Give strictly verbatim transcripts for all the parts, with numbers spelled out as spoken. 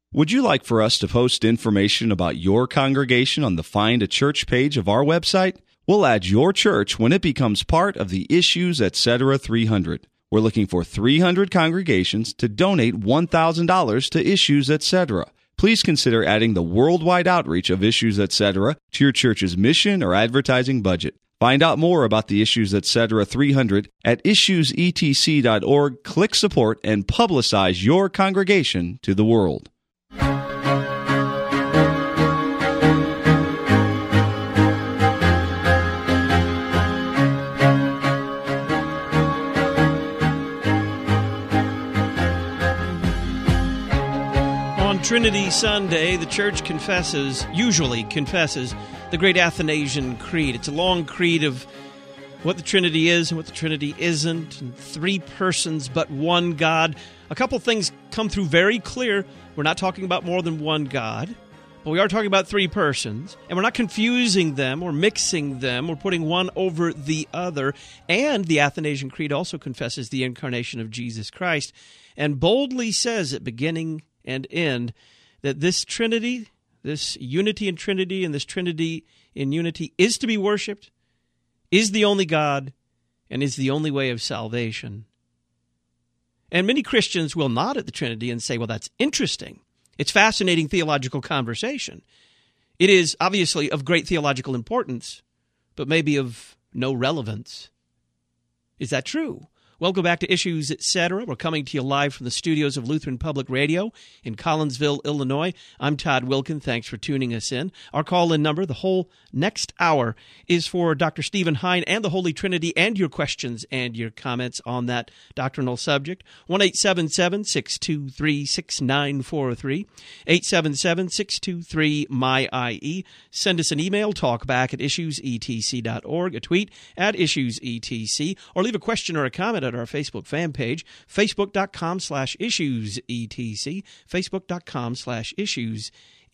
Would you like for us to post information about your congregation on the Find a Church page of our website? We'll add your church when it becomes part of the Issues Etc. three hundred. We're looking for three hundred congregations to donate one thousand dollars to Issues Etc. Please consider adding the worldwide outreach of Issues Etc. to your church's mission or advertising budget. Find out more about the Issues Etc. three hundred at issues e t c dot org. Click support and publicize your congregation to the world. Trinity Sunday, the church confesses, usually confesses, the great Athanasian Creed. It's a long creed of what the Trinity is and what the Trinity isn't, and three persons but one God. A couple things come through very clear. We're not talking about more than one God, but we are talking about three persons, and we're not confusing them or mixing them or putting one over the other. And the Athanasian Creed also confesses the incarnation of Jesus Christ and boldly says at beginning and end that this Trinity, this unity in Trinity and this Trinity in unity is to be worshipped, is the only God, and is the only way of salvation. And many Christians will nod at the Trinity and say, well, that's interesting. It's fascinating theological conversation. It is obviously of great theological importance, but maybe of no relevance. Is that true? Welcome back to Issues Etc. We're coming to you live from the studios of Lutheran Public Radio in Collinsville, Illinois. I'm Todd Wilkin. Thanks for tuning us in. Our call-in number, the whole next hour, is for Doctor Stephen Hein and the Holy Trinity and your questions and your comments on that doctrinal subject. one eight seven seven, six two three, six nine four three, eight seven seven, six two three, M Y I E. Send us an email, talkback at issues e t c dot org, a tweet at issues e t c, or leave a question or a comment at our Facebook fan page, facebook.com slash issues etc, facebook.com slash issues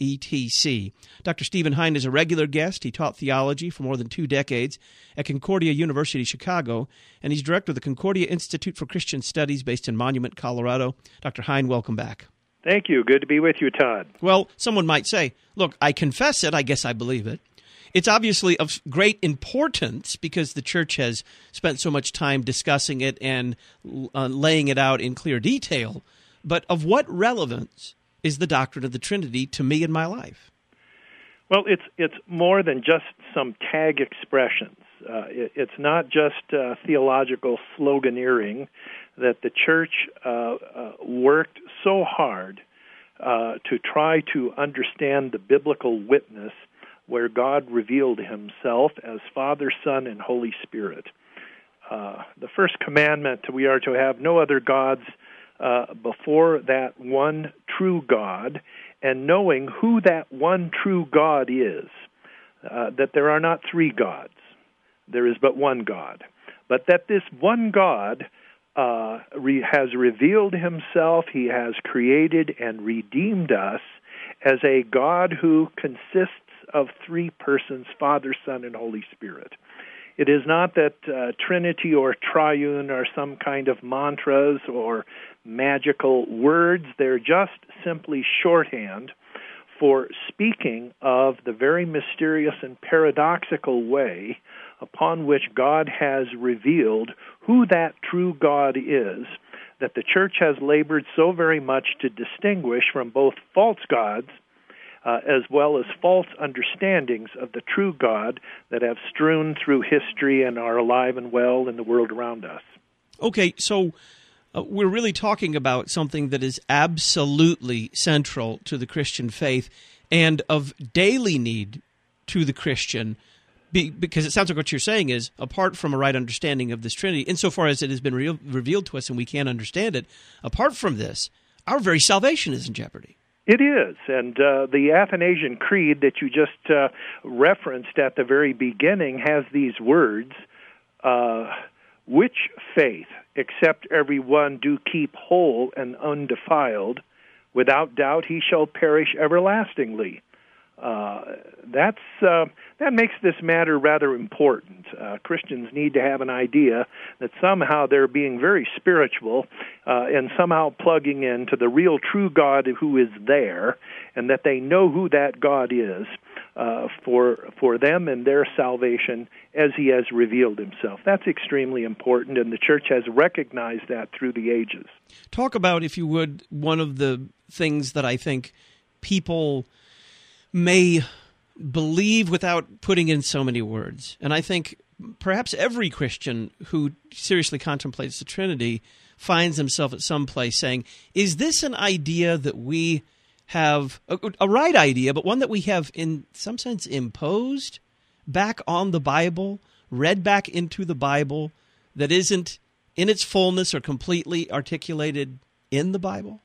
etc. Doctor Stephen Hein is a regular guest. He taught theology for more than two decades at Concordia University, Chicago, and he's director of the Concordia Institute for Christian Studies based in Monument, Colorado. Doctor Hein, welcome back. Thank you. Good to be with you, Todd. Well, someone might say, look, I confess it. I guess I believe it. It's obviously of great importance because the church has spent so much time discussing it and uh, laying it out in clear detail. But of what relevance is the doctrine of the Trinity to me in my life? Well, it's it's more than just some tag expressions. Uh, it, it's not just uh, theological sloganeering that the church uh, uh, worked so hard uh, to try to understand the biblical witness where God revealed himself as Father, Son, and Holy Spirit. Uh, the first commandment, we are to have no other gods uh, before that one true God, and knowing who that one true God is, uh, that there are not three gods, there is but one God, but that this one God uh, re- has revealed himself, he has created and redeemed us as a God who consists of three persons, Father, Son, and Holy Spirit. It is not that uh, Trinity or Triune are some kind of mantras or magical words. They're just simply shorthand for speaking of the very mysterious and paradoxical way upon which God has revealed who that true God is, that the church has labored so very much to distinguish from both false gods Uh, as well as false understandings of the true God that have strewn through history and are alive and well in the world around us. Okay, so uh, we're really talking about something that is absolutely central to the Christian faith and of daily need to the Christian, be, because it sounds like what you're saying is, apart from a right understanding of this Trinity, insofar as it has been re- revealed to us and we can't understand it, apart from this, our very salvation is in jeopardy. It is, and uh, the Athanasian Creed that you just uh, referenced at the very beginning has these words, uh, which faith, except every one do keep whole and undefiled, without doubt he shall perish everlastingly. Uh, that's uh, that makes this matter rather important. Uh, Christians need to have an idea that somehow they're being very spiritual uh, and somehow plugging into the real true God who is there, and that they know who that God is uh, for for them and their salvation as He has revealed Himself. That's extremely important, and the Church has recognized that through the ages. Talk about, if you would, one of the things that I think people may believe without putting in so many words. And I think perhaps every Christian who seriously contemplates the Trinity finds himself at some place saying, is this an idea that we have, a, a right idea, but one that we have in some sense imposed back on the Bible, read back into the Bible, that isn't in its fullness or completely articulated in the Bible?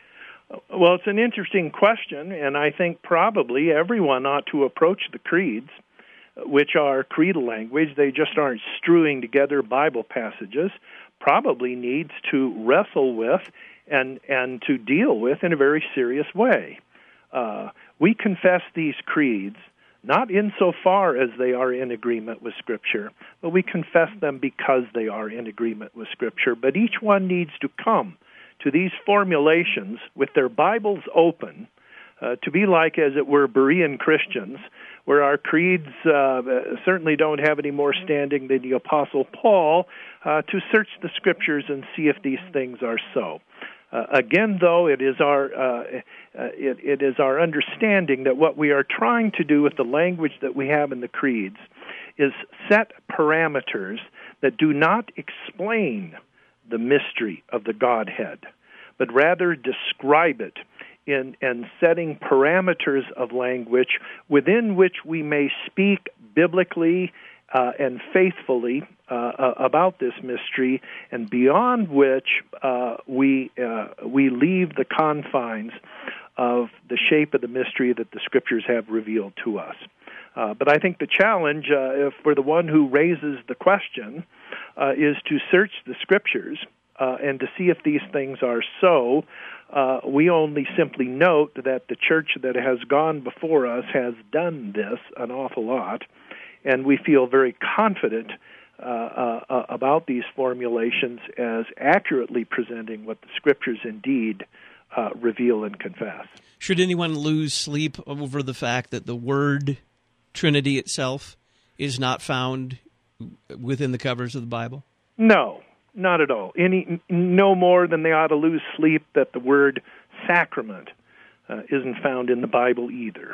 Well, it's an interesting question, and I think probably everyone ought to approach the creeds, which are creedal language. They just aren't strewing together Bible passages. Probably needs to wrestle with and and to deal with in a very serious way. Uh, we confess these creeds not insofar as they are in agreement with Scripture, but we confess them because they are in agreement with Scripture. But each one needs to come to these formulations with their Bibles open, uh, to be like, as it were, Berean Christians, where our creeds uh, certainly don't have any more standing than the Apostle Paul, uh, to search the Scriptures and see if these things are so. Uh, again, though, it is our uh, uh, it, it is our understanding that what we are trying to do with the language that we have in the creeds is set parameters that do not explain the mystery of the Godhead, but rather describe it in and setting parameters of language within which we may speak biblically uh, and faithfully uh, uh, about this mystery, and beyond which uh, we uh, we leave the confines of the shape of the mystery that the Scriptures have revealed to us. Uh, but I think the challenge uh, for the one who raises the question uh, is to search the Scriptures uh, and to see if these things are so. Uh, we only simply note that the church that has gone before us has done this an awful lot, and we feel very confident uh, uh, about these formulations as accurately presenting what the Scriptures indeed uh, reveal and confess. Should anyone lose sleep over the fact that the word Trinity itself is not found within the covers of the Bible? No, not at all. Any no more than they ought to lose sleep that the word sacrament uh, isn't found in the Bible either.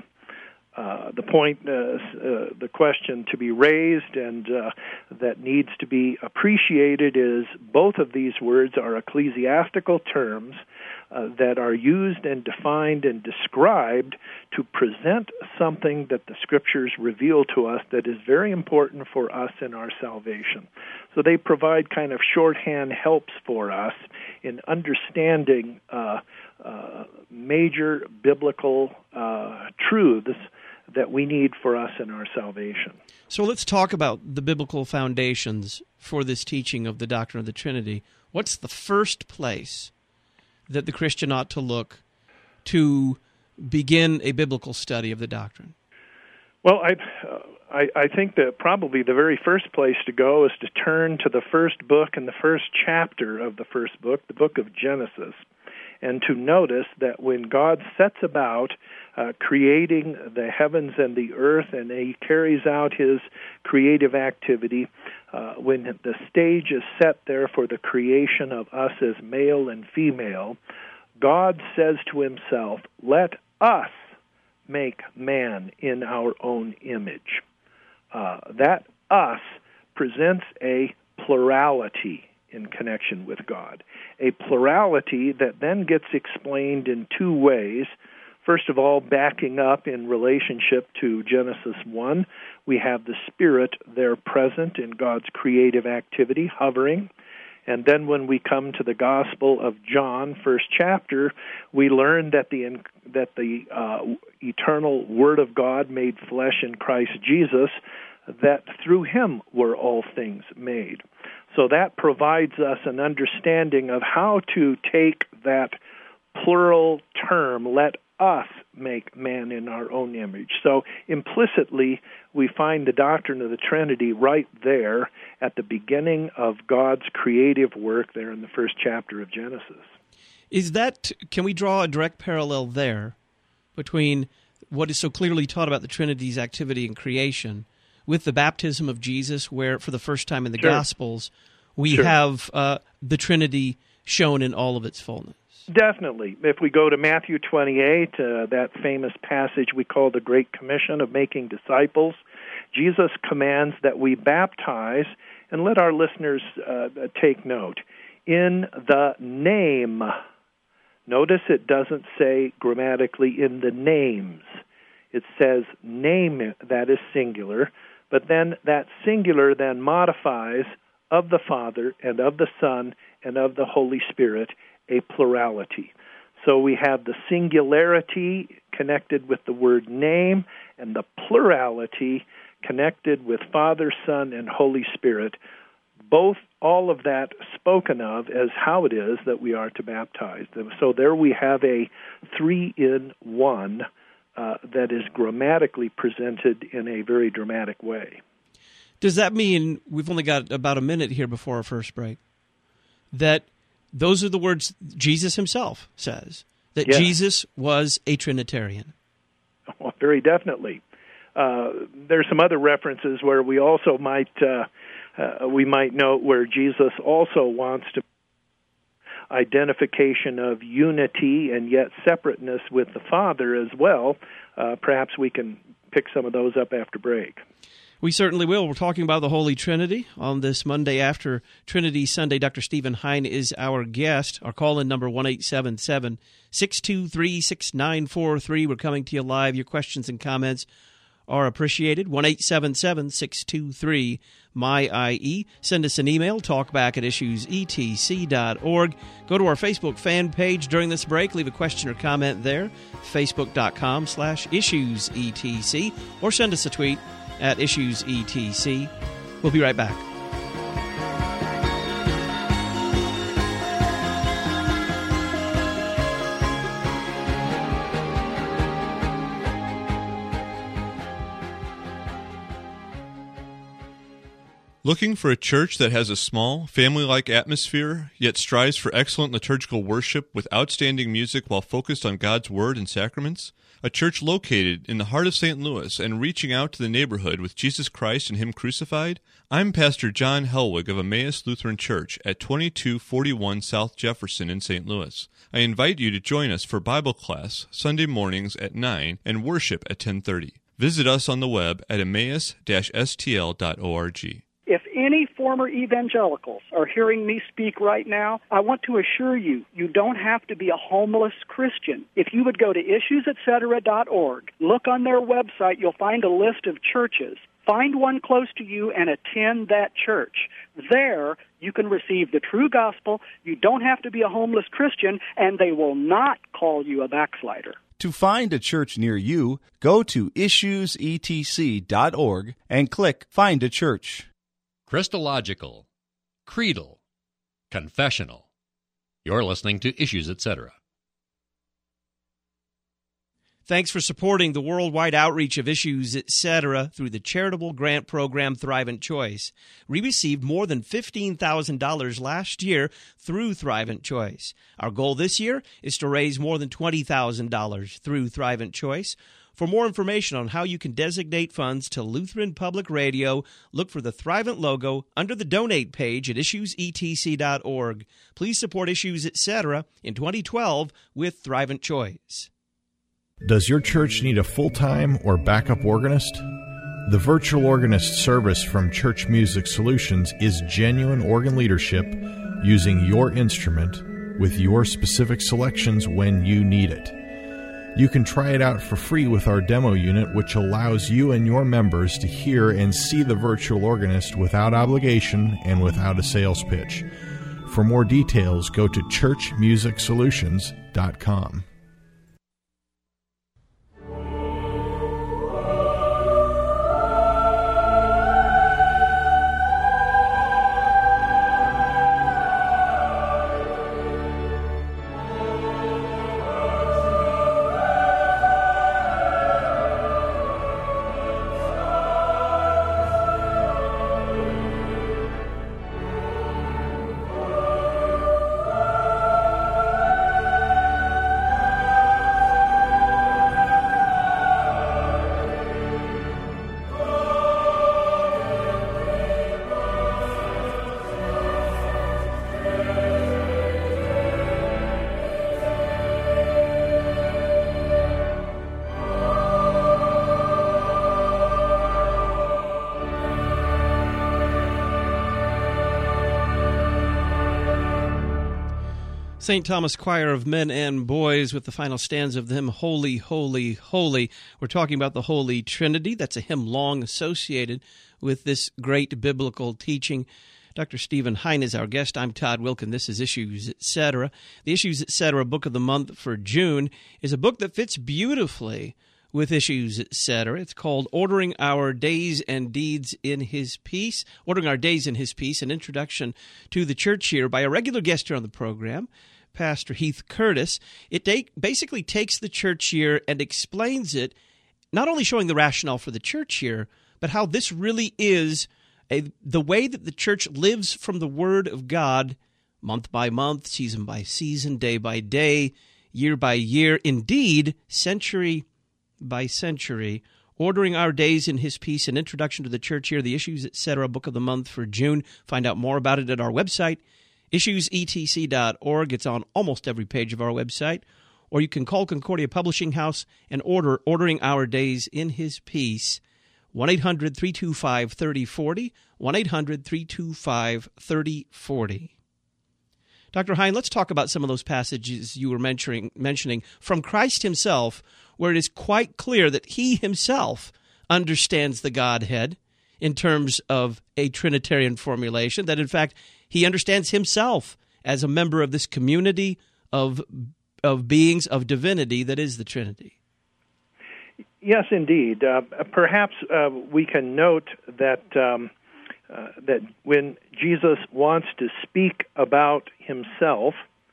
Uh, the point, uh, uh, the question to be raised and uh, that needs to be appreciated is both of these words are ecclesiastical terms uh, that are used and defined and described to present something that the Scriptures reveal to us that is very important for us in our salvation. So they provide kind of shorthand helps for us in understanding uh, uh, major biblical uh, truths that we need for us in our salvation. So let's talk about the biblical foundations for this teaching of the doctrine of the Trinity. What's the first place that the Christian ought to look to begin a biblical study of the doctrine? Well, I, uh, I, I think that probably the very first place to go is to turn to the first book and the first chapter of the first book, the book of Genesis, and to notice that when God sets about uh, creating the heavens and the earth, and He carries out His creative activity, uh, when the stage is set there for the creation of us as male and female, God says to Himself, "Let us make man in our own image." Uh, that us presents a plurality in connection with God, a plurality that then gets explained in two ways. First of all, backing up in relationship to Genesis one, we have the Spirit there present in God's creative activity, hovering. And then when we come to the Gospel of John, first chapter, we learn that the that the uh, eternal Word of God made flesh in Christ Jesus, that through Him were all things made. So that provides us an understanding of how to take that plural term, "let us make man in our own image. So implicitly, we find the doctrine of the Trinity right there at the beginning of God's creative work there in the first chapter of Genesis. Is that, can we draw a direct parallel there between what is so clearly taught about the Trinity's activity in creation with the baptism of Jesus, where for the first time in the Sure. Gospels we Sure. have uh, the Trinity shown in all of its fullness? Definitely. If we go to Matthew twenty-eight, uh, that famous passage we call the Great Commission of making disciples, Jesus commands that we baptize, and let our listeners uh, take note, in the name. Notice it doesn't say grammatically in the names. It says name, that is singular, but then that singular then modifies of the Father and of the Son and of the Holy Spirit, a plurality. So we have the singularity connected with the word name and the plurality connected with Father, Son, and Holy Spirit. Both, all of that spoken of as how it is that we are to baptize them. So there we have a three-in-one uh, that is grammatically presented in a very dramatic way. Does that mean, we've only got about a minute here before our first break, that those are the words Jesus himself says, that Yes. Jesus was a Trinitarian? Well, very definitely. Uh, there's some other references where we also might uh, uh, we might note where Jesus also wants to identification of unity and yet separateness with the Father as well. Uh, perhaps we can pick some of those up after break. We certainly will. We're talking about the Holy Trinity on this Monday after Trinity Sunday. Doctor Stephen Hein is our guest. Our call-in number, one eight seven seven, six two three, six nine four three. We're coming to you live. Your questions and comments are appreciated. one eight seven seven, six two three, M Y I E. Send us an email, talkback at issues e t c dot org. Go to our Facebook fan page during this break. Leave a question or comment there, facebook.com slash issuesetc, or send us a tweet at issuesetc. We'll be right back. Looking for a church that has a small, family-like atmosphere, yet strives for excellent liturgical worship with outstanding music while focused on God's Word and sacraments? A church located in the heart of Saint Louis and reaching out to the neighborhood with Jesus Christ and Him crucified? I'm Pastor John Helwig of Emmaus Lutheran Church at twenty-two forty-one South Jefferson in Saint Louis. I invite you to join us for Bible class Sunday mornings at nine and worship at ten thirty. Visit us on the web at emmaus dash s t l dot org. If any former evangelicals are hearing me speak right now, I want to assure you, you don't have to be a homeless Christian. If you would go to issues et cetera dot org, look on their website, you'll find a list of churches. Find one close to you and attend that church. There, you can receive the true gospel. You don't have to be a homeless Christian, and they will not call you a backslider. To find a church near you, go to issues e t c dot org and click Find a Church. Christological, creedal, confessional. You're listening to Issues, et cetera. Thanks for supporting the worldwide outreach of Issues, et cetera through the charitable grant program Thrivent Choice. We received more than fifteen thousand dollars last year through Thrivent Choice. Our goal this year is to raise more than twenty thousand dollars through Thrivent Choice. For more information on how you can designate funds to Lutheran Public Radio, look for the Thrivent logo under the Donate page at issues e t c dot org. Please support Issues, et cetera in twenty twelve with Thrivent Choice. Does your church need a full-time or backup organist? The virtual organist service from Church Music Solutions is genuine organ leadership using your instrument with your specific selections when you need it. You can try it out for free with our demo unit, which allows you and your members to hear and see the virtual organist without obligation and without a sales pitch. For more details, go to church music solutions dot com. Saint Thomas Choir of Men and Boys with the final stanza of the hymn, Holy, Holy, Holy. We're talking about the Holy Trinity. That's a hymn long associated with this great biblical teaching. Doctor Stephen Hein is our guest. I'm Todd Wilkin. This is Issues, et cetera. The Issues, et cetera. Book of the Month for June is a book that fits beautifully with Issues, et cetera. It's called Ordering Our Days and Deeds in His Peace, Ordering Our Days in His Peace, an introduction to the church year by a regular guest here on the program, Pastor Heath Curtis. It take, basically takes the church year and explains it, not only showing the rationale for the church year, but how this really is a, the way that the church lives from the Word of God, month by month, season by season, day by day, year by year, indeed, century by century, Ordering Our Days in His Peace, an introduction to the church year, the Issues, et cetera. Book of the Month for June. Find out more about it at our website, issues e t c dot org. It's on almost every page of our website. Or you can call Concordia Publishing House and order Ordering Our Days in His Peace, one eight hundred three two five three oh four oh, one eight hundred three two five three oh four oh. Doctor Hein, let's talk about some of those passages you were mentioning, mentioning from Christ himself, where it is quite clear that he himself understands the Godhead in terms of a Trinitarian formulation, that in fact he understands himself as a member of this community of of beings of divinity that is the Trinity. Yes, indeed. Uh, perhaps uh, we can note that um, uh, that when Jesus wants to speak about himself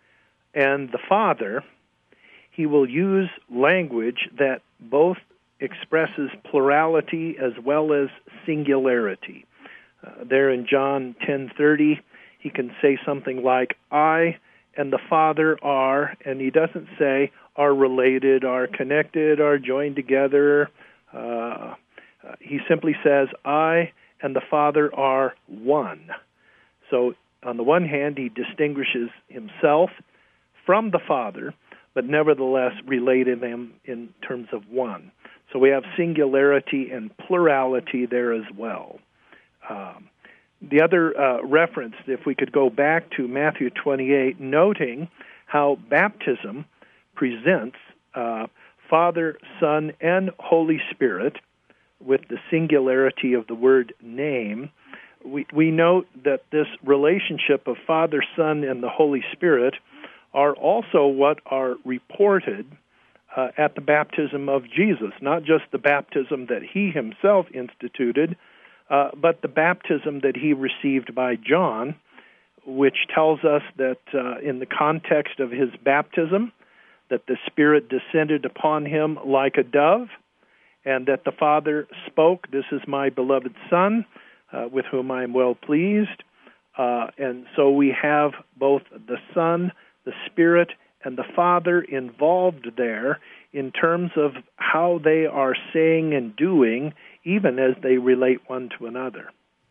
and the Father, he will use language that both expresses plurality as well as singularity. Uh, there in John ten thirty, he can say something like, I and the Father are, and he doesn't say are related, are connected, are joined together. Uh, uh, he simply says, I and the Father are one. So on the one hand, he distinguishes himself from the Father, but nevertheless related them in terms of one. So we have singularity and plurality there as well. Um, the other uh, reference, if we could go back to Matthew twenty-eight, noting how baptism presents uh, Father, Son, and Holy Spirit with the singularity of the word name, we, we note that this relationship of Father, Son, and the Holy Spirit are also what are reported uh, at the baptism of Jesus, not just the baptism that he himself instituted, uh, but the baptism that he received by John, which tells us that uh, in the context of his baptism, that the Spirit descended upon him like a dove, and that the Father spoke, this is my beloved Son, uh, with whom I am well pleased. Uh, and so we have both the Son, the Spirit, and the Father involved there in terms of how they are saying and doing, even as they relate one to another.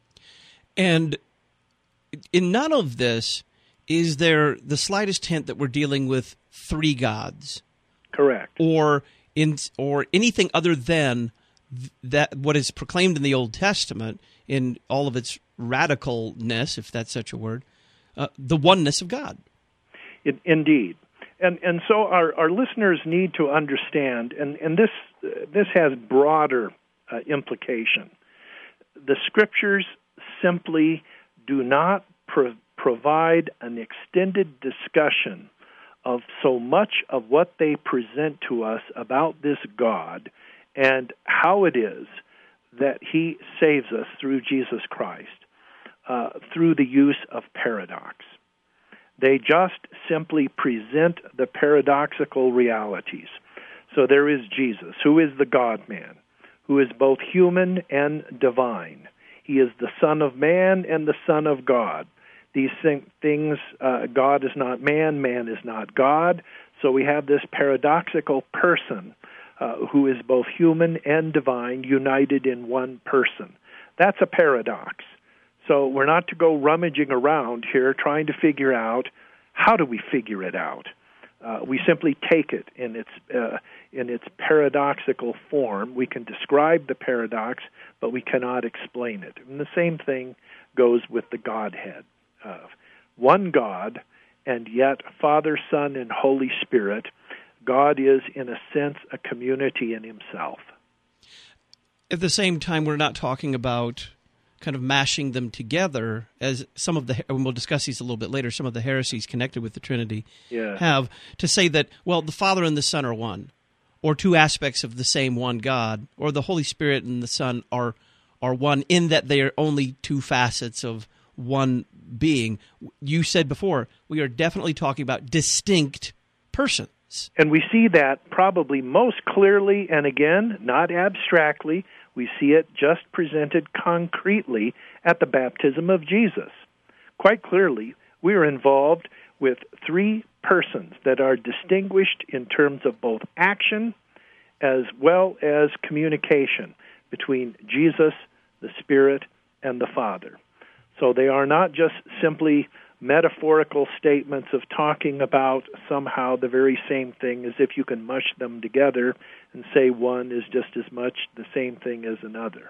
And in none of this is there the slightest hint that we're dealing with three gods. Correct. Or in or anything other than that what is proclaimed in the Old Testament in all of its radicalness, if that's such a word, uh, the oneness of God. It, indeed. And and so our, our listeners need to understand, and, and this uh, this has broader uh, implication. The Scriptures simply do not pro- provide an extended discussion of so much of what they present to us about this God and how it is that he saves us through Jesus Christ, uh, through the use of paradox. They just simply present the paradoxical realities. So there is Jesus, who is the God-man, who is both human and divine. He is the Son of Man and the Son of God. These things, uh, God is not man, man is not God. So we have this paradoxical person uh, who is both human and divine, united in one person. That's a paradox. So we're not to go rummaging around here trying to figure out how do we figure it out. Uh, we simply take it in its uh, in its paradoxical form. We can describe the paradox, but we cannot explain it. And the same thing goes with the Godhead. Uh, one God and yet Father, Son, and Holy Spirit, God is, in a sense, a community in himself. At the same time, we're not talking about kind of mashing them together, as some of the, and we'll discuss these a little bit later, some of the heresies connected with the Trinity Yeah. have, to say that, well, the Father and the Son are one, or two aspects of the same one God, or the Holy Spirit and the Son are are one in that they are only two facets of one being. You said before, we are definitely talking about distinct persons. And we see that probably most clearly, and again, not abstractly. We see it just presented concretely at the baptism of Jesus. Quite clearly, we are involved with three persons that are distinguished in terms of both action as well as communication between Jesus, the Spirit, and the Father. So they are not just simply metaphorical statements of talking about somehow the very same thing, as if you can mush them together and say one is just as much the same thing as another.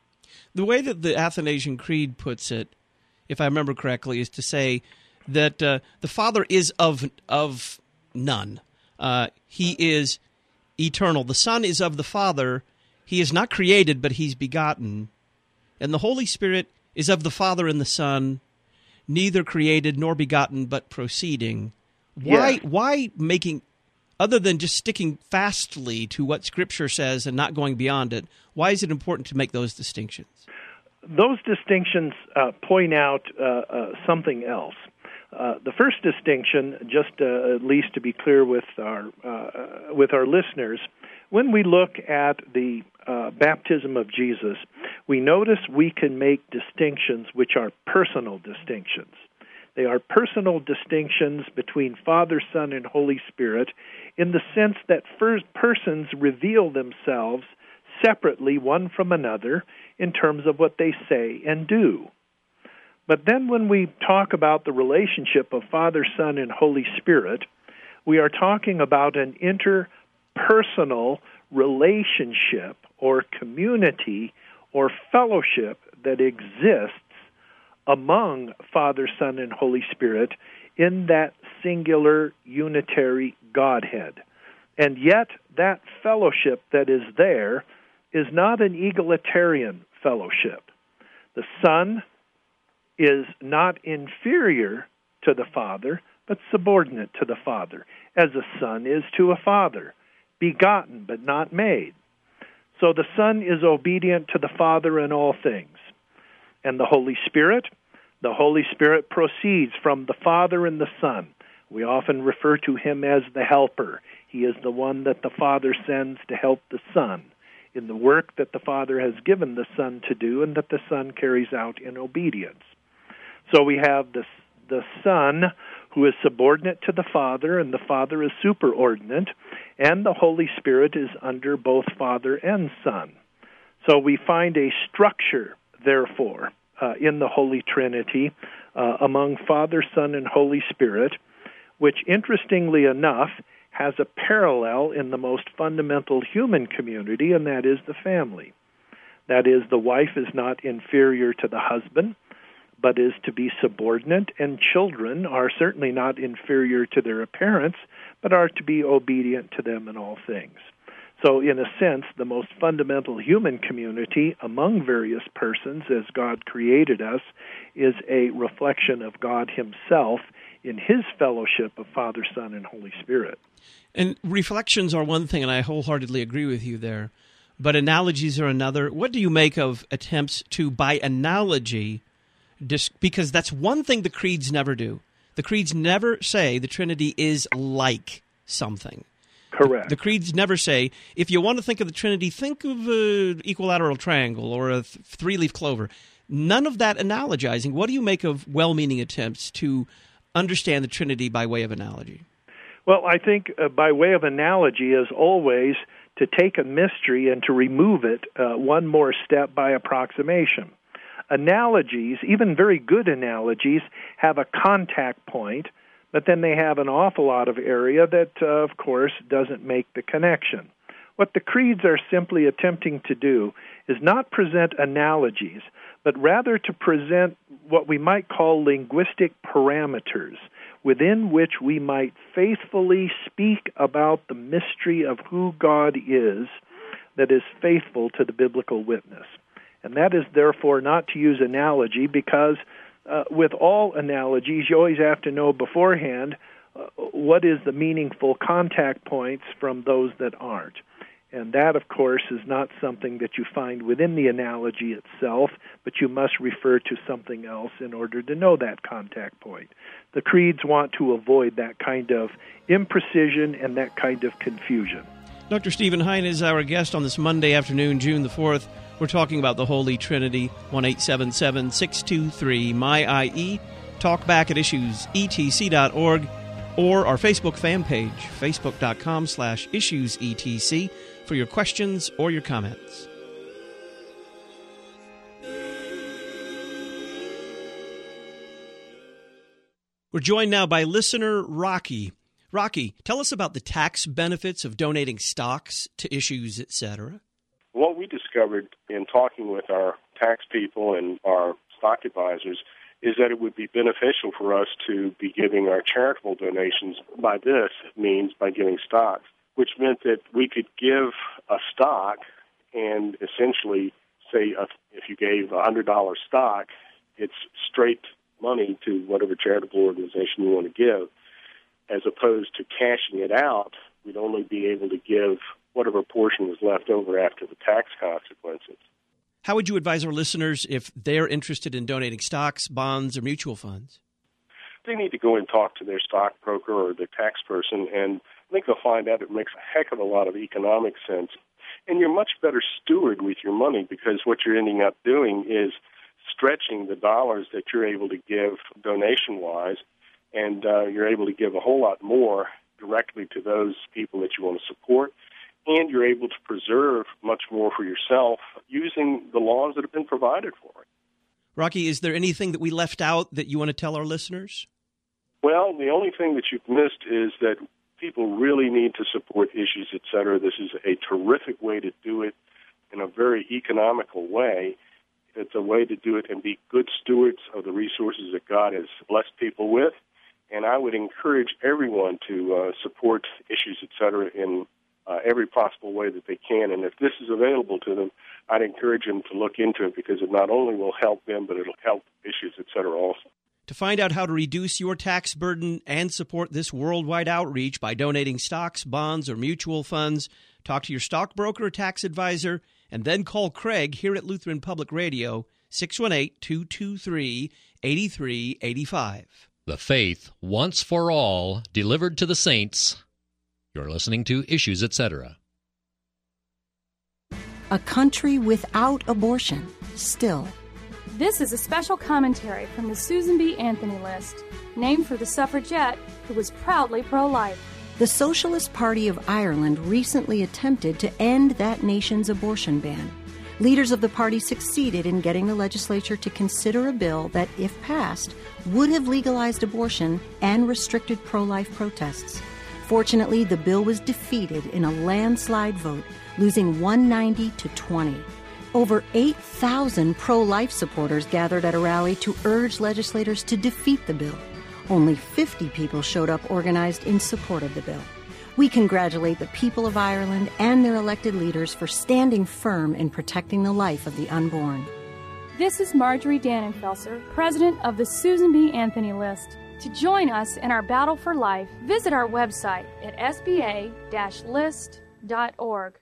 The way that the Athanasian Creed puts it, if I remember correctly, is to say that uh, the Father is of of none. Uh, he is eternal. The Son is of the Father. He is not created, but he's begotten. And the Holy Spirit is of the Father and the Son, neither created nor begotten, but proceeding. Why, Yes. why making, other than just sticking fastly to what Scripture says and not going beyond it, why is it important to make those distinctions? Those distinctions uh, point out uh, uh, something else. Uh, the first distinction, just uh, at least to be clear with our uh, with our listeners, when we look at the uh, baptism of Jesus, we notice we can make distinctions which are personal distinctions. They are personal distinctions between Father, Son, and Holy Spirit in the sense that first persons reveal themselves separately one from another in terms of what they say and do. But then when we talk about the relationship of Father, Son, and Holy Spirit, we are talking about an interpersonal relationship or community or fellowship that exists among Father, Son, and Holy Spirit in that singular unitary Godhead. And yet that fellowship that is there is not an egalitarian fellowship. The Son is not inferior to the Father, but subordinate to the Father, as a son is to a father, begotten but not made. So the Son is obedient to the Father in all things. And the Holy Spirit, the Holy Spirit proceeds from the Father and the Son. We often refer to him as the Helper. He is the one that the Father sends to help the Son in the work that the Father has given the Son to do and that the Son carries out in obedience. So we have the, the Son who is subordinate to the Father, and the Father is superordinate, and the Holy Spirit is under both Father and Son. So we find a structure, therefore, uh, in the Holy Trinity uh, among Father, Son, and Holy Spirit, which, interestingly enough, has a parallel in the most fundamental human community, and that is the family. That is, the wife is not inferior to the husband, but is to be subordinate, and children are certainly not inferior to their parents, but are to be obedient to them in all things. So, in a sense, the most fundamental human community among various persons, as God created us, is a reflection of God himself in his fellowship of Father, Son, and Holy Spirit. And reflections are one thing, and I wholeheartedly agree with you there, but analogies are another. What do you make of attempts to, by analogy, because that's one thing the creeds never do. The creeds never say the Trinity is like something. Correct. The creeds never say, if you want to think of the Trinity, think of an equilateral triangle or a th- three-leaf clover. None of that analogizing. What do you make of well-meaning attempts to understand the Trinity by way of analogy? Well, I think uh, by way of analogy is always to take a mystery and to remove it uh, one more step by approximation. Analogies, even very good analogies, have a contact point, but then they have an awful lot of area that, uh, of course, doesn't make the connection. What the creeds are simply attempting to do is not present analogies, but rather to present what we might call linguistic parameters, within which we might faithfully speak about the mystery of who God is, that is faithful to the biblical witness. And that is therefore not to use analogy, because uh, with all analogies, you always have to know beforehand uh, what is the meaningful contact points from those that aren't. And that, of course, is not something that you find within the analogy itself, but you must refer to something else in order to know that contact point. The creeds want to avoid that kind of imprecision and that kind of confusion. Doctor Stephen Hein is our guest on this Monday afternoon, June the fourth. We're talking about the Holy Trinity. one eight seven seven, six two three, M Y I E. Talk back at issues e t c dot org or our Facebook fan page, facebook.com slash issuesetc, for your questions or your comments. We're joined now by listener Rocky. Rocky, tell us about the tax benefits of donating stocks to Issues, et cetera. What we discovered in talking with our tax people and our stock advisors is that it would be beneficial for us to be giving our charitable donations. By this means by giving stocks, which meant that we could give a stock and essentially say uh, if you gave a one hundred dollars stock, it's straight money to whatever charitable organization you want to give. As opposed to cashing it out, we'd only be able to give whatever portion was left over after the tax consequences. How would you advise our listeners if they're interested in donating stocks, bonds, or mutual funds? They need to go and talk to their stockbroker or their tax person, and I think they'll find out it makes a heck of a lot of economic sense. And you're much better steward with your money, because what you're ending up doing is stretching the dollars that you're able to give donation-wise, and uh, you're able to give a whole lot more directly to those people that you want to support, and you're able to preserve much more for yourself using the laws that have been provided for it. Rocky, is there anything that we left out that you want to tell our listeners? Well, the only thing that you've missed is that people really need to support Issues, et cetera. This is a terrific way to do it in a very economical way. It's a way to do it and be good stewards of the resources that God has blessed people with. And I would encourage everyone to uh, support Issues, et cetera, in uh, every possible way that they can. And if this is available to them, I'd encourage them to look into it, because it not only will help them, but it'll help Issues, et cetera, also. To find out how to reduce your tax burden and support this worldwide outreach by donating stocks, bonds, or mutual funds, talk to your stockbroker or tax advisor, and then call Craig here at Lutheran Public Radio, six one eight, two two three, eight three eight five. The faith, once for all, delivered to the saints. You're listening to Issues, et cetera. A country without abortion, still. This is a special commentary from the Susan B. Anthony List, named for the suffragette who was proudly pro-life. The Socialist Party of Ireland recently attempted to end that nation's abortion ban. Leaders of the party succeeded in getting the legislature to consider a bill that, if passed, would have legalized abortion and restricted pro-life protests. Fortunately, the bill was defeated in a landslide vote, losing one ninety to twenty. Over eight thousand pro-life supporters gathered at a rally to urge legislators to defeat the bill. Only fifty people showed up organized in support of the bill. We congratulate the people of Ireland and their elected leaders for standing firm in protecting the life of the unborn. This is Marjorie Dannenfelser, president of the Susan B. Anthony List. To join us in our battle for life, visit our website at s b a dash list dot org.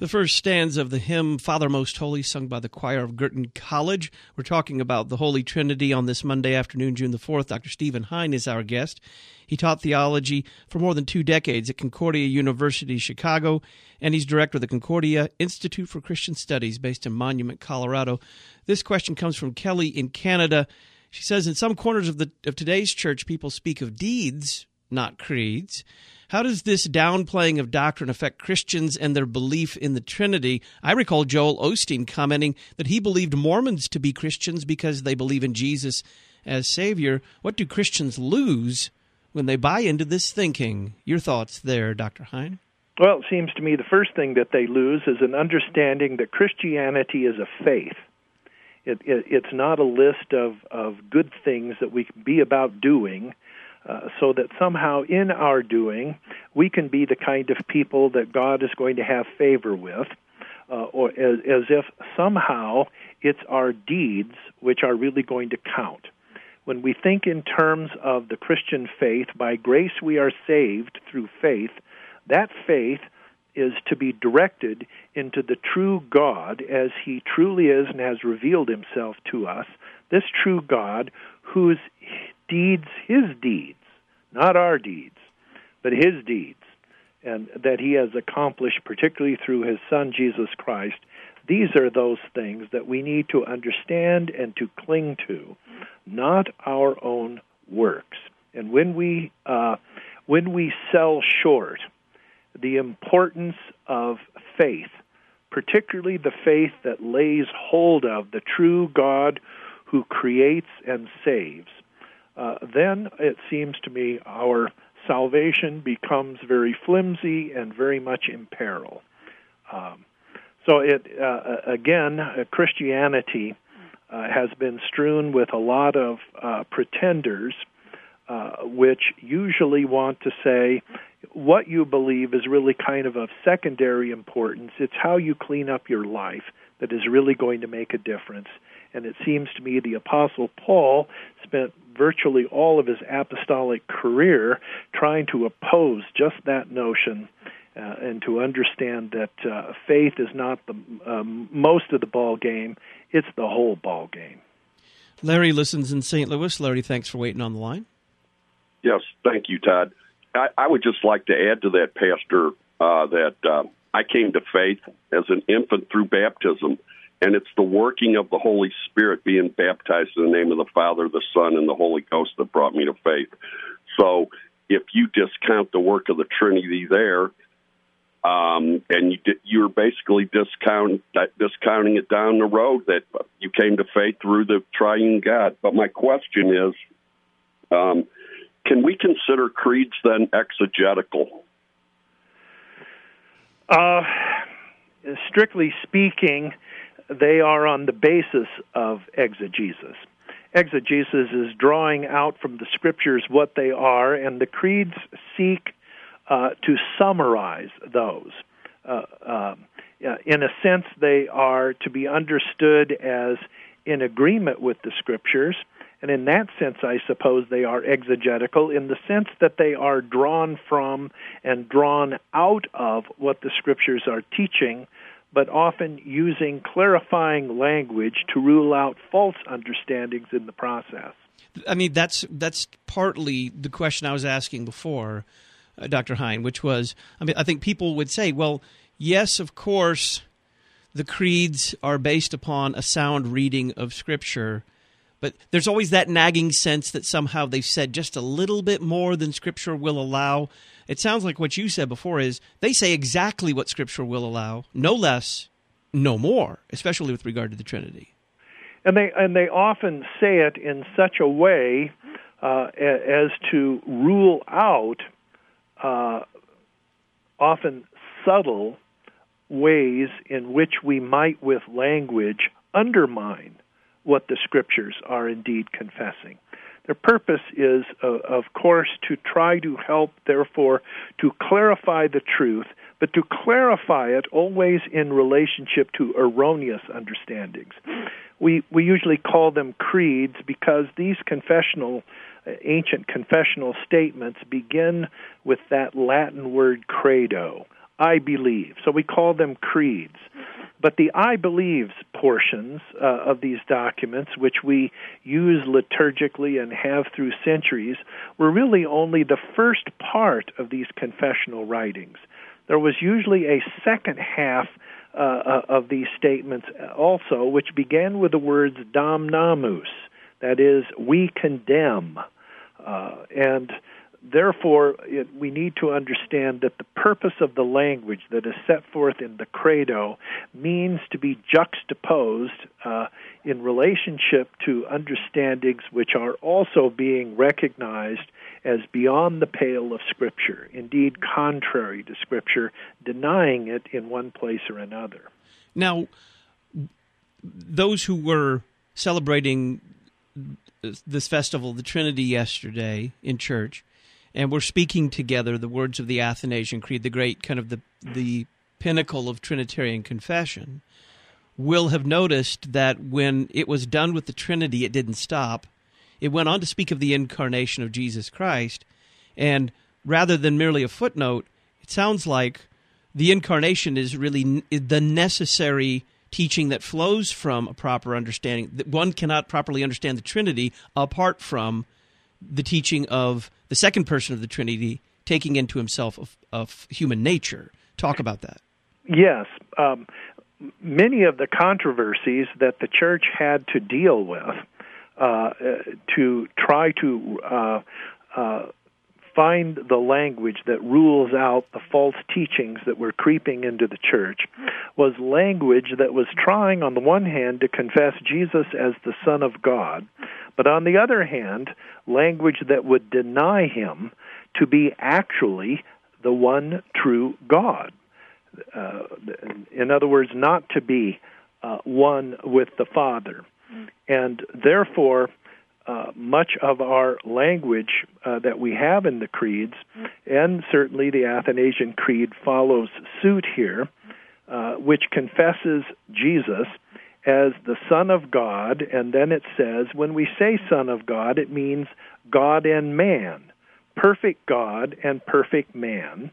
The first stanza of the hymn, Father Most Holy, sung by the choir of Girton College. We're talking about the Holy Trinity on this Monday afternoon, June the fourth. Doctor Stephen Hein is our guest. He taught theology for more than two decades at Concordia University, Chicago, and he's director of the Concordia Institute for Christian Studies based in Monument, Colorado. This question comes from Kelly in Canada. She says, in some corners of the of today's church, people speak of deeds, not creeds. How does this downplaying of doctrine affect Christians and their belief in the Trinity? I recall Joel Osteen commenting that he believed Mormons to be Christians because they believe in Jesus as Savior. What do Christians lose when they buy into this thinking? Your thoughts there, Doctor Hein? Well, it seems to me the first thing that they lose is an understanding that Christianity is a faith. It, it, it's not a list of, of good things that we can be about doing, Uh, so that somehow in our doing, we can be the kind of people that God is going to have favor with, uh, or as, as if somehow it's our deeds which are really going to count. When we think in terms of the Christian faith, by grace we are saved through faith, that faith is to be directed into the true God as He truly is and has revealed Himself to us, this true God whose deeds, His deeds, not our deeds, but His deeds, and that He has accomplished particularly through His Son, Jesus Christ. These are those things that we need to understand and to cling to, not our own works. And when we uh, when we sell short the importance of faith, particularly the faith that lays hold of the true God who creates and saves, uh, then it seems to me our salvation becomes very flimsy and very much in peril. Um, so it uh, again, uh, Christianity uh, has been strewn with a lot of uh, pretenders, uh, which usually want to say what you believe is really kind of of secondary importance. It's how you clean up your life that is really going to make a difference. And it seems to me the Apostle Paul spent virtually all of his apostolic career trying to oppose just that notion uh, and to understand that uh, faith is not the um, most of the ball game, it's the whole ball game. Larry listens in Saint Louis. Larry, thanks for waiting on the line. Yes, thank you, Todd. I, I would just like to add to that, Pastor, uh, that uh, I came to faith as an infant through baptism, and it's the working of the Holy Spirit being baptized in the name of the Father, the Son, and the Holy Ghost that brought me to faith. So if you discount the work of the Trinity there, um, and you, you're basically discount, discounting it down the road that you came to faith through the triune God. But my question is, um, can we consider creeds then exegetical? Uh, strictly speaking, they are on the basis of exegesis. Exegesis is drawing out from the Scriptures what they are, and the creeds seek uh, to summarize those. Uh, uh, in a sense, they are to be understood as in agreement with the Scriptures, and in that sense, I suppose they are exegetical in the sense that they are drawn from and drawn out of what the Scriptures are teaching, but often using clarifying language to rule out false understandings in the process. I mean, that's that's partly the question I was asking before, uh, Doctor Hein, which was, I mean, I think people would say, well, yes, of course, the creeds are based upon a sound reading of Scripture, but there's always that nagging sense that somehow they've said just a little bit more than Scripture will allow. It sounds like what you said before is they say exactly what Scripture will allow, no less, no more, especially with regard to the Trinity. And they and they often say it in such a way uh, as to rule out uh, often subtle ways in which we might, with language, undermine what the Scriptures are indeed confessing. Their purpose is, uh, of course, to try to help, therefore, to clarify the truth, but to clarify it always in relationship to erroneous understandings. We we usually call them creeds because these confessional, uh, ancient confessional statements begin with that Latin word credo, I believe. So we call them creeds. But the I believes portions uh, of these documents, which we use liturgically and have through centuries, were really only the first part of these confessional writings. There was usually a second half uh, of these statements also, which began with the words damnamus, that is, we condemn. Uh, and Therefore, it, we need to understand that the purpose of the language that is set forth in the Credo means to be juxtaposed uh, in relationship to understandings which are also being recognized as beyond the pale of Scripture, indeed contrary to Scripture, denying it in one place or another. Now, those who were celebrating this festival, the Trinity, yesterday in church, and we're speaking together the words of the Athanasian Creed, the great kind of the the pinnacle of Trinitarian confession, will have noticed that when it was done with the Trinity, it didn't stop. It went on to speak of the incarnation of Jesus Christ, and rather than merely a footnote, it sounds like the incarnation is really the necessary teaching that flows from a proper understanding. That one cannot properly understand the Trinity apart from the teaching of the second person of the Trinity taking into himself of, of human nature. Talk about that. Yes. Um, many of the controversies that the church had to deal with uh, to try to uh, uh, find the language that rules out the false teachings that were creeping into the church was language that was trying, on the one hand, to confess Jesus as the Son of God, but on the other hand, language that would deny him to be actually the one true God. Uh, in other words, not to be uh, one with the Father. And therefore, uh, much of our language uh, that we have in the creeds, and certainly the Athanasian Creed follows suit here, uh, which confesses Jesus as the Son of God, and then it says, when we say Son of God, it means God and man, perfect God and perfect man,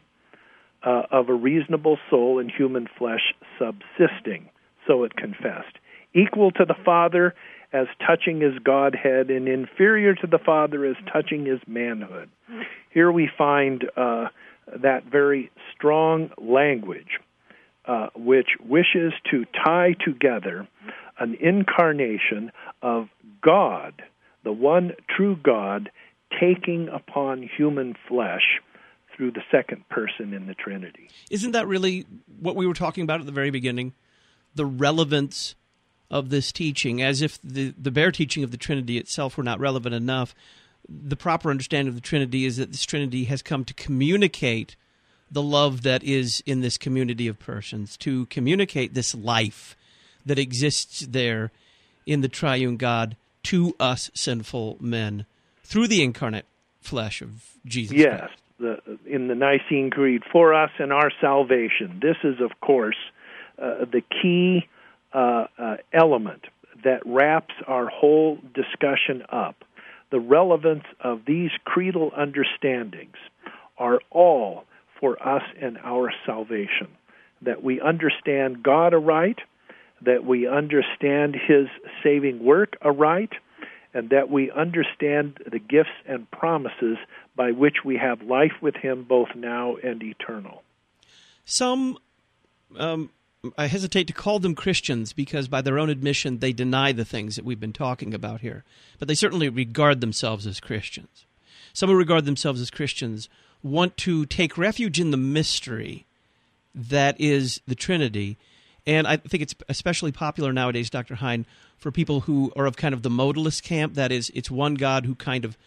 uh, of a reasonable soul and human flesh subsisting, so it confessed. Equal to the Father as touching his Godhead, and inferior to the Father as touching his manhood. Here we find uh, that very strong language, Uh, which wishes to tie together an incarnation of God, the one true God, taking upon human flesh through the second person in the Trinity. Isn't that really what we were talking about at the very beginning? The relevance of this teaching, as if the, the bare teaching of the Trinity itself were not relevant enough. The proper understanding of the Trinity is that this Trinity has come to communicate the love that is in this community of persons, to communicate this life that exists there in the triune God to us sinful men through the incarnate flesh of Jesus yes, Christ. Yes, in the Nicene Creed, for us and our salvation. This is, of course, uh, the key uh, uh, element that wraps our whole discussion up. The relevance of these creedal understandings are all for us and our salvation, that we understand God aright, that we understand his saving work aright, and that we understand the gifts and promises by which we have life with him both now and eternal. Some, um, I hesitate to call them Christians because by their own admission they deny the things that we've been talking about here, but they certainly regard themselves as Christians. Some who regard themselves as Christians want to take refuge in the mystery that is the Trinity. And I think it's especially popular nowadays, Doctor Hein, for people who are of kind of the modalist camp. That is, it's one God who kind of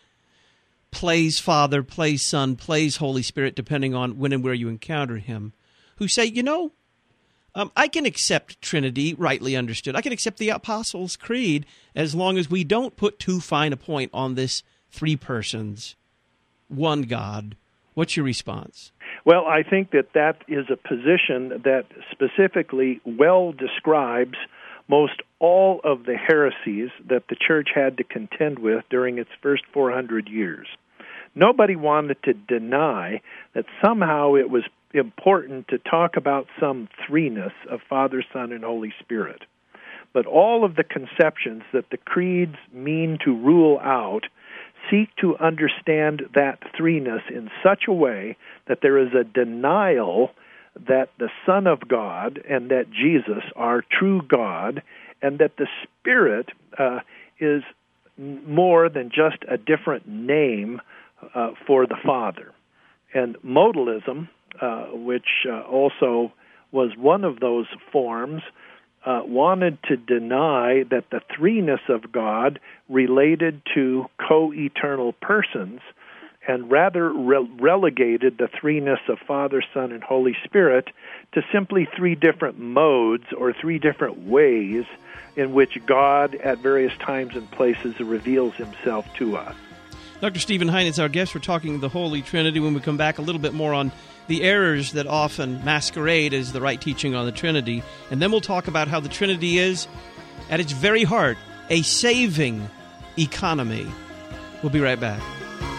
plays Father, plays Son, plays Holy Spirit, depending on when and where you encounter him, who say, you know, um, I can accept Trinity, rightly understood. I can accept the Apostles' Creed as long as we don't put too fine a point on this three persons, one God. What's your response? Well, I think that that is a position that specifically well describes most all of the heresies that the church had to contend with during its first four hundred years. Nobody wanted to deny that somehow it was important to talk about some threeness of Father, Son, and Holy Spirit. But all of the conceptions that the creeds mean to rule out seek to understand that threeness in such a way that there is a denial that the Son of God and that Jesus are true God, and that the Spirit uh, is more than just a different name uh, for the Father. And modalism, uh, which uh, also was one of those forms, uh, wanted to deny that the threeness of God related to co-eternal persons, and rather re- relegated the threeness of Father, Son, and Holy Spirit to simply three different modes or three different ways in which God at various times and places reveals himself to us. Doctor Stephen Heine is our guest. We're talking the Holy Trinity. When we come back, a little bit more on the errors that often masquerade as the right teaching on the Trinity. And then we'll talk about how the Trinity is, at its very heart, a saving economy. We'll be right back.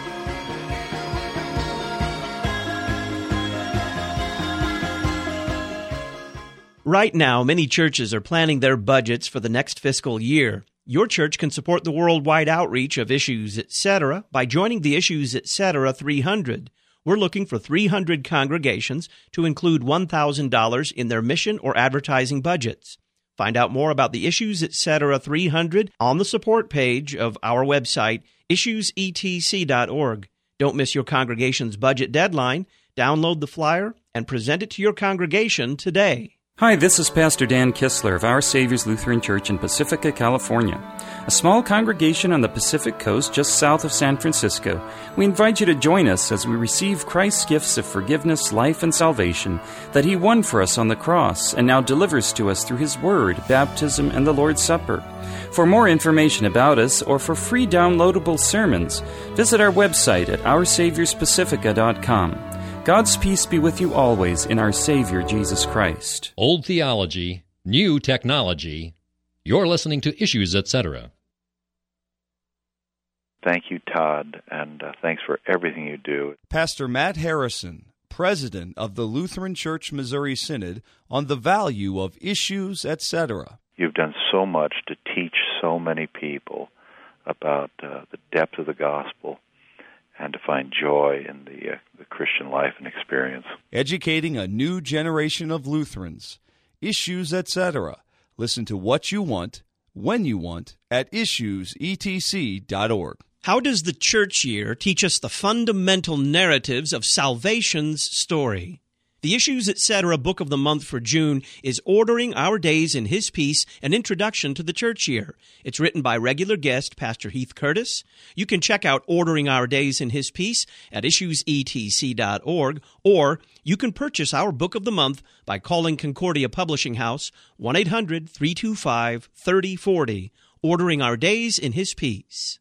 Right now, many churches are planning their budgets for the next fiscal year. Your church can support the worldwide outreach of Issues, et cetera by joining the Issues, et cetera three hundred. We're looking for three hundred congregations to include one thousand dollars in their mission or advertising budgets. Find out more about the Issues, et cetera three hundred on the support page of our website, issues e t c dot org. Don't miss your congregation's budget deadline. Download the flyer and present it to your congregation today. Hi, this is Pastor Dan Kistler of Our Savior's Lutheran Church in Pacifica, California, a small congregation on the Pacific Coast just south of San Francisco. We invite you to join us as we receive Christ's gifts of forgiveness, life, and salvation that He won for us on the cross and now delivers to us through His Word, baptism, and the Lord's Supper. For more information about us or for free downloadable sermons, visit our website at our saviors pacifica dot com. God's peace be with you always in our Savior, Jesus Christ. Old theology, new technology. You're listening to Issues, et cetera. Thank you, Todd, and uh, thanks for everything you do. Pastor Matt Harrison, president of the Lutheran Church Missouri Synod, on the value of Issues, et cetera. You've done so much to teach so many people about uh, the depth of the gospel and to find joy in the, uh, the Christian life and experience. Educating a new generation of Lutherans. Issues, et cetera. Listen to what you want, when you want, at issues e t c dot org. How does the church year teach us the fundamental narratives of salvation's story? The Issues, et cetera book of the month for June is Ordering Our Days in His Peace, an introduction to the church year. It's written by regular guest Pastor Heath Curtis. You can check out Ordering Our Days in His Peace at issues e t c dot org, or you can purchase our book of the month by calling Concordia Publishing House, one eight hundred three two five three oh four oh. Ordering Our Days in His Peace.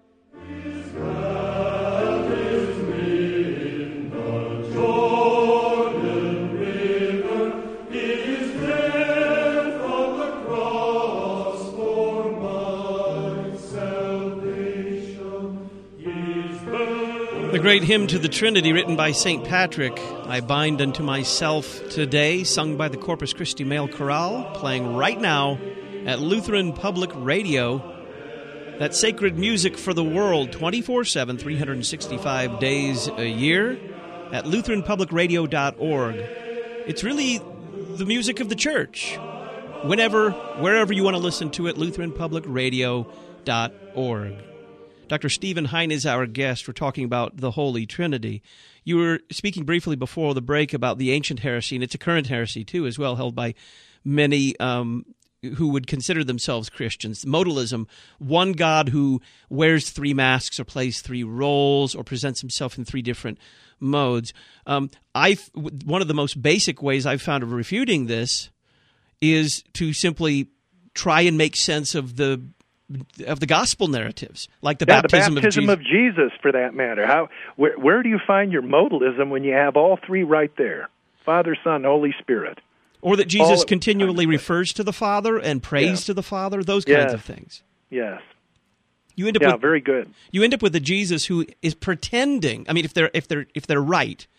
The great hymn to the Trinity written by Saint Patrick, I Bind Unto Myself Today, sung by the Corpus Christi Male Chorale, playing right now at Lutheran Public Radio. That sacred music for the world, twenty-four seven, three hundred sixty-five days a year, at lutheran public radio dot org. It's really the music of the church. Whenever, wherever you want to listen to it, lutheran public radio dot org. Doctor Stephen Heine is our guest. We're talking about the Holy Trinity. You were speaking briefly before the break about the ancient heresy, and it's a current heresy, too, as well, held by many um, who would consider themselves Christians. Modalism, one God who wears three masks or plays three roles or presents himself in three different modes. Um, I one of the most basic ways I've found of refuting this is to simply try and make sense of the of the gospel narratives, like the yeah, baptism, the baptism of, Jesus. of Jesus, for that matter. How where, where do you find your modalism when you have all three right there? Father, Son, Holy Spirit. Or that Jesus all continually refers to the Father and prays yeah. to the Father, those yes. kinds of things. Yes. You end up yeah, with, very good. You end up with a Jesus who is pretending. I mean, if they're if they're if they're right,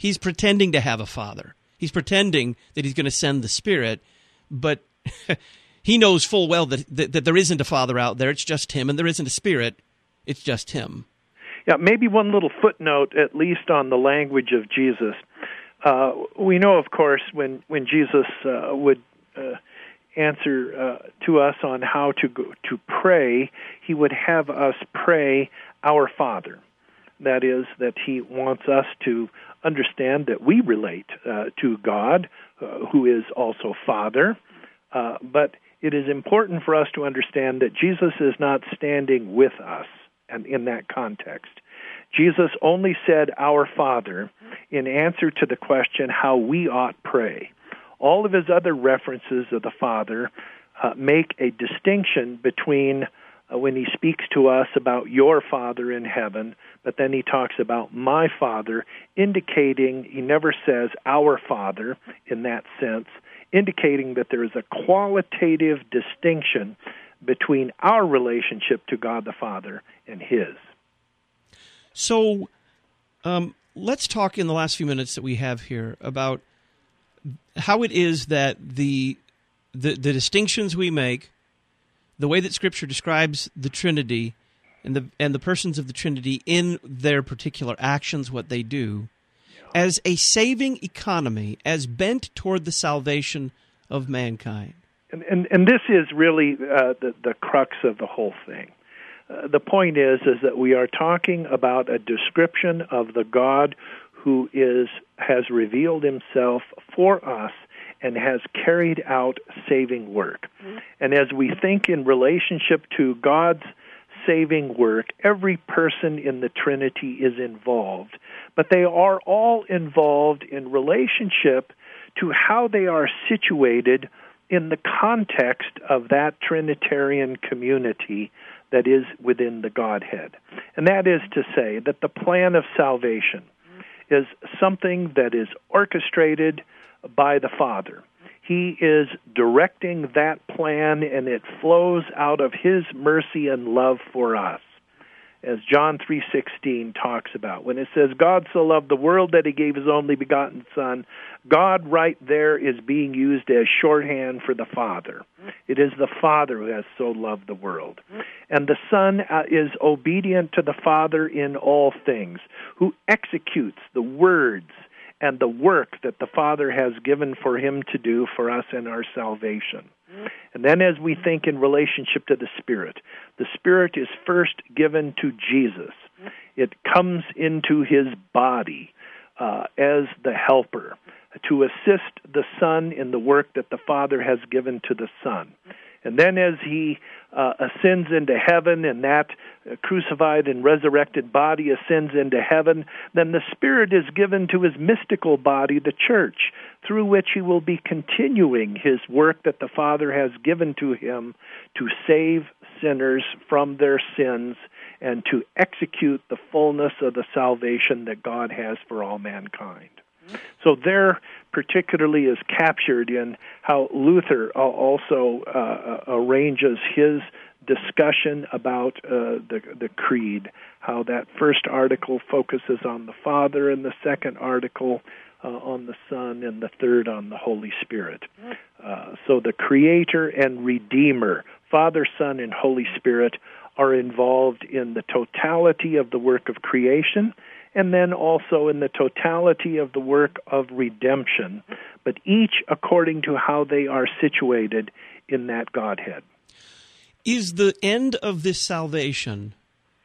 he's pretending to have a father. He's pretending that he's going to send the Spirit, but he knows full well that, that that there isn't a father out there. It's just him, and there isn't a Spirit. It's just him. Yeah, maybe one little footnote, at least on the language of Jesus. Uh, we know, of course, when, when Jesus uh, would uh, answer uh, to us on how to go, to pray, he would have us pray, Our Father. That is, that he wants us to understand that we relate uh, to God, uh, who is also Father, uh, but it is important for us to understand that Jesus is not standing with us. And in that context, Jesus only said, Our Father, in answer to the question how we ought pray. All of his other references of the Father uh, make a distinction between uh, when he speaks to us about your Father in heaven, but then he talks about my Father, indicating, he never says our Father in that sense, indicating that there is a qualitative distinction between our relationship to God the Father and his. So um, let's talk in the last few minutes that we have here about how it is that the, the the distinctions we make, the way that Scripture describes the Trinity and the and the persons of the Trinity in their particular actions, what they do, as a saving economy, as bent toward the salvation of mankind. And, and, and this is really uh, the, the crux of the whole thing. Uh, the point is, is that we are talking about a description of the God who is has revealed himself for us and has carried out saving work. Mm-hmm. And as we think in relationship to God's saving work, every person in the Trinity is involved, but they are all involved in relationship to how they are situated in the context of that Trinitarian community that is within the Godhead. And that is to say that the plan of salvation is something that is orchestrated by the Father. He is directing that plan, and it flows out of his mercy and love for us. As John three sixteen talks about, when it says, God so loved the world that he gave his only begotten Son, God right there is being used as shorthand for the Father. It is the Father who has so loved the world. And the Son uh, is obedient to the Father in all things, who executes the words and the work that the Father has given for him to do for us in our salvation. And then as we think in relationship to the Spirit, the Spirit is first given to Jesus. It comes into his body uh, as the helper to assist the Son in the work that the Father has given to the Son. And then as he uh, ascends into heaven and that uh, crucified and resurrected body ascends into heaven, then the Spirit is given to his mystical body, the church, through which he will be continuing his work that the Father has given to him to save sinners from their sins and to execute the fullness of the salvation that God has for all mankind. So there particularly is captured in how Luther also uh, arranges his discussion about uh, the, the creed, how that first article focuses on the Father and the second article uh, on the Son and the third on the Holy Spirit. Uh, so the Creator and Redeemer, Father, Son, and Holy Spirit, are involved in the totality of the work of creation and then also in the totality of the work of redemption, but each according to how they are situated in that Godhead. Is the end of this salvation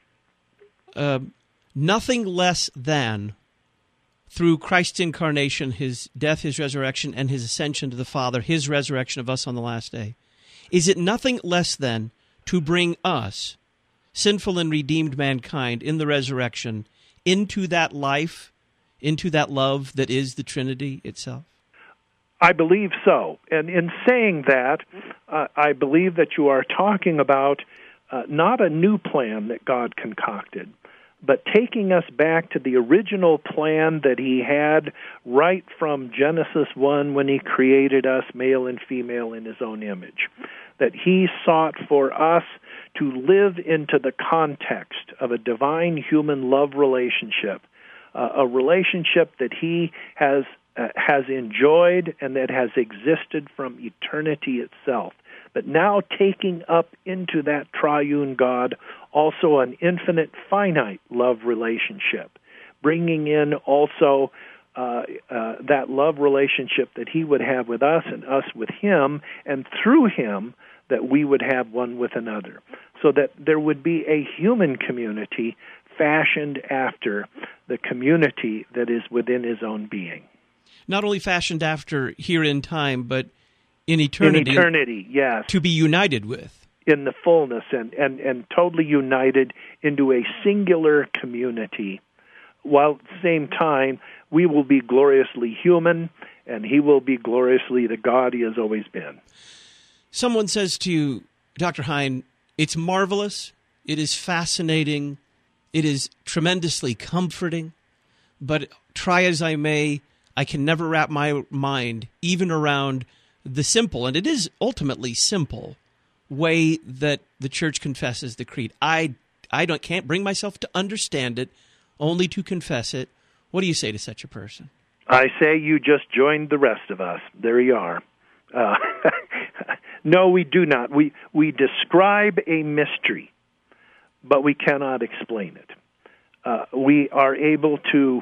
uh, nothing less than, through Christ's incarnation, his death, his resurrection, and his ascension to the Father, his resurrection of us on the last day? Is it nothing less than to bring us, sinful and redeemed mankind, in the resurrection, into that life, into that love that is the Trinity itself? I believe so. And in saying that, uh, I believe that you are talking about uh, not a new plan that God concocted, but taking us back to the original plan that he had right from Genesis one when he created us, male and female, in his own image. That he sought for us to live into the context of a divine human love relationship uh, a relationship that he has uh, has enjoyed and that has existed from eternity itself. But now taking up into that triune God also an infinite, finite love relationship, bringing in also uh, uh, that love relationship that he would have with us and us with him, and through him that we would have one with another, so that there would be a human community fashioned after the community that is within his own being. Not only fashioned after here in time, but in eternity. In eternity, yes. To be united with. In the fullness and, and, and totally united into a singular community, while at the same time we will be gloriously human and he will be gloriously the God he has always been. Someone says to you, Doctor Hein, it's marvelous, it is fascinating, it is tremendously comforting, but try as I may, I can never wrap my mind even around the simple, and it is ultimately simple, way that the church confesses the creed. I I don't can't bring myself to understand it, only to confess it. What do you say to such a person? I say you just joined the rest of us. There you are. Uh, no, we do not. We we describe a mystery, but we cannot explain it. Uh, we are able to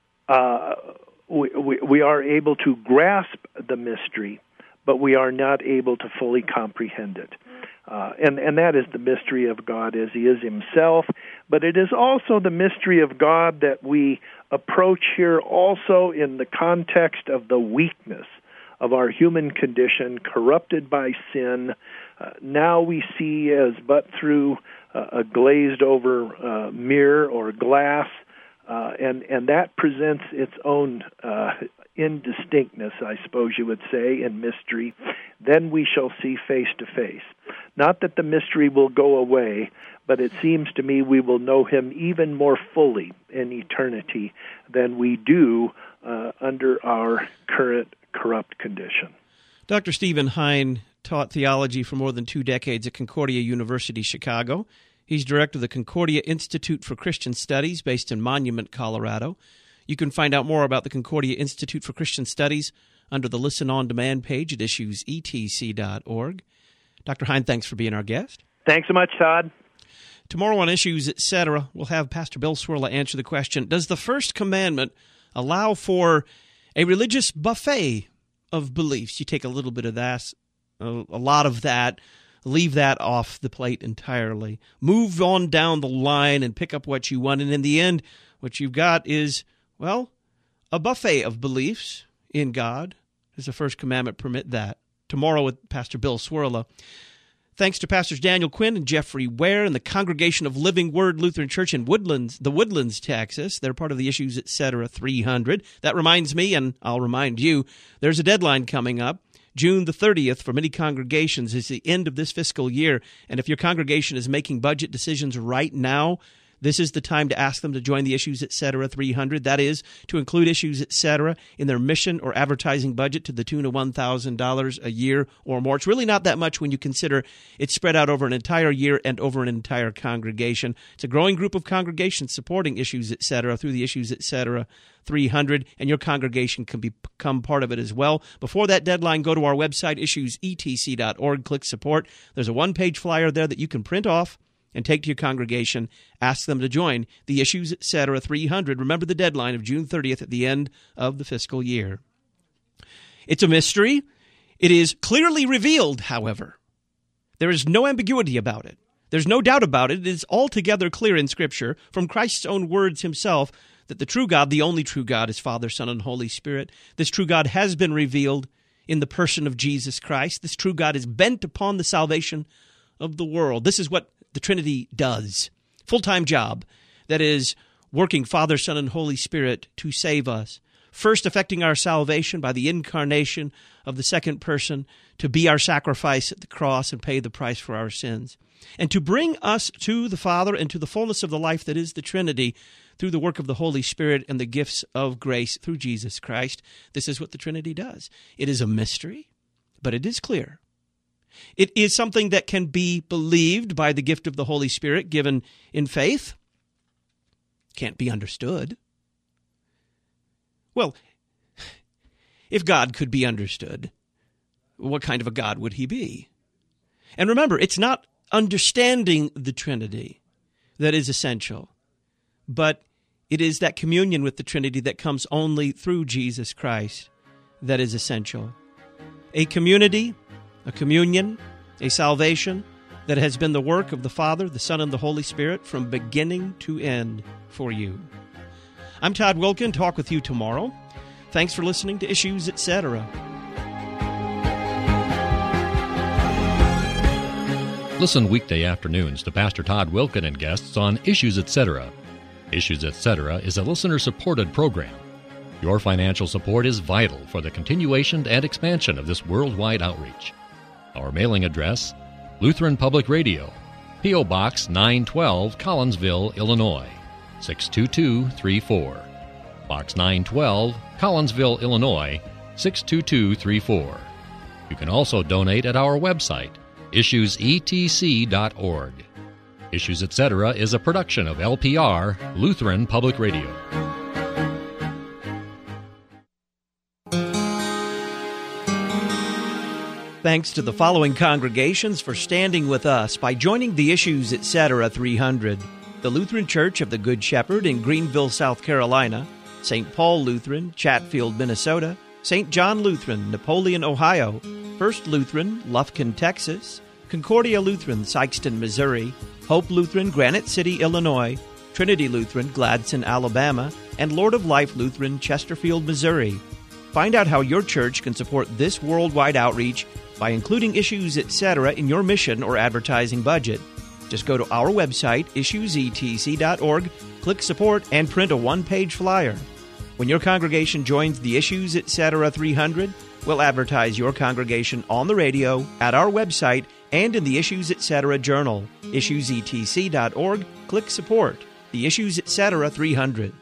uh, we, we we are able to grasp the mystery, but we are not able to fully comprehend it. Uh, and, and that is the mystery of God as he is himself. But it is also the mystery of God that we approach here also in the context of the weakness of our human condition, corrupted by sin. Uh, now we see as but through uh, a glazed-over uh, mirror or glass, uh, and, and that presents its own uh, indistinctness, I suppose you would say, in mystery. Then we shall see face to face. Not that the mystery will go away, but it seems to me we will know him even more fully in eternity than we do uh, under our current corrupt condition. Doctor Stephen Hein taught theology for more than two decades at Concordia University, Chicago. He's director of the Concordia Institute for Christian Studies based in Monument, Colorado. You can find out more about the Concordia Institute for Christian Studies under the Listen On Demand page at issues e t c dot org. Doctor Hein, thanks for being our guest. Thanks so much, Todd. Tomorrow on Issues, et cetera, we'll have Pastor Bill Swirla answer the question, does the first commandment allow for a religious buffet of beliefs? You take a little bit of that, a lot of that, leave that off the plate entirely. Move on down the line and pick up what you want, and in the end, what you've got is, well, a buffet of beliefs in God. Does the first commandment permit that? Tomorrow with Pastor Bill Swirla. Thanks to Pastors Daniel Quinn and Jeffrey Ware and the Congregation of Living Word Lutheran Church in Woodlands, the Woodlands, Texas. They're part of the Issues, et cetera, three hundred. That reminds me, and I'll remind you, there's a deadline coming up. June the thirtieth for many congregations is the end of this fiscal year. And if your congregation is making budget decisions right now, this is the time to ask them to join the Issues, et cetera, three hundred. That is, to include Issues, et cetera, in their mission or advertising budget to the tune of one thousand dollars a year or more. It's really not that much when you consider it's spread out over an entire year and over an entire congregation. It's a growing group of congregations supporting Issues, et cetera, through the Issues, et cetera, three hundred, and your congregation can become part of it as well. Before that deadline, go to our website, issues e t c dot org, click support. There's a one-page flyer there that you can print off and take to your congregation, ask them to join the Issues, et cetera, three hundred. Remember the deadline of June thirtieth at the end of the fiscal year. It's a mystery. It is clearly revealed, however. There is no ambiguity about it. There's no doubt about it. It is altogether clear in Scripture, from Christ's own words himself, that the true God, the only true God, is Father, Son, and Holy Spirit. This true God has been revealed in the person of Jesus Christ. This true God is bent upon the salvation of the world. This is what the Trinity does. Full-time job. That is, working Father, Son, and Holy Spirit to save us. First, effecting our salvation by the incarnation of the second person to be our sacrifice at the cross and pay the price for our sins. And to bring us to the Father and to the fullness of the life that is the Trinity through the work of the Holy Spirit and the gifts of grace through Jesus Christ. This is what the Trinity does. It is a mystery, but it is clear. It is something that can be believed by the gift of the Holy Spirit given in faith. Can't be understood. Well, if God could be understood, what kind of a God would he be? And remember, it's not understanding the Trinity that is essential, but it is that communion with the Trinity that comes only through Jesus Christ that is essential. A community, a communion, a salvation that has been the work of the Father, the Son, and the Holy Spirit from beginning to end for you. I'm Todd Wilken. Talk with you tomorrow. Thanks for listening to Issues, et cetera. Listen weekday afternoons to Pastor Todd Wilken and guests on Issues, et cetera. Issues, et cetera is a listener-supported program. Your financial support is vital for the continuation and expansion of this worldwide outreach. Our mailing address, Lutheran Public Radio, P O. Box nine twelve, Collinsville, Illinois, six two two three four. Box nine twelve, Collinsville, Illinois, six two two three four. You can also donate at our website, issues e t c dot org. Issues, et cetera is a production of L P R, Lutheran Public Radio. Thanks to the following congregations for standing with us by joining the Issues, et cetera three hundred. The Lutheran Church of the Good Shepherd in Greenville, South Carolina, Saint Paul Lutheran, Chatfield, Minnesota, Saint John Lutheran, Napoleon, Ohio, First Lutheran, Lufkin, Texas, Concordia Lutheran, Sikeston, Missouri, Hope Lutheran, Granite City, Illinois, Trinity Lutheran, Gladson, Alabama, and Lord of Life Lutheran, Chesterfield, Missouri. Find out how your church can support this worldwide outreach by including Issues, et cetera in your mission or advertising budget. Just go to our website, issues e t c dot org, click Support, and print a one-page flyer. When your congregation joins the Issues, et cetera three hundred, we'll advertise your congregation on the radio, at our website, and in the Issues, et cetera journal. issues e t c dot org, click Support. The Issues, et cetera three hundred.